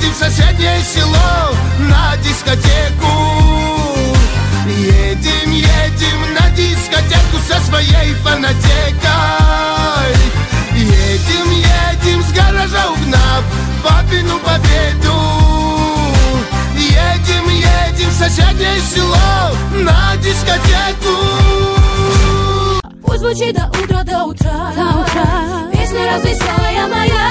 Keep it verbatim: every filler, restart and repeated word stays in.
едем в соседнее село на дискотеку. Едем, едем на дискотеку со своей фонотекой. Едем, едем с гаража угнав папину победу. Едем, едем в соседнее село на дискотеку. Пусть звучит до утра, до утра, до утра. Песня развеселая моя.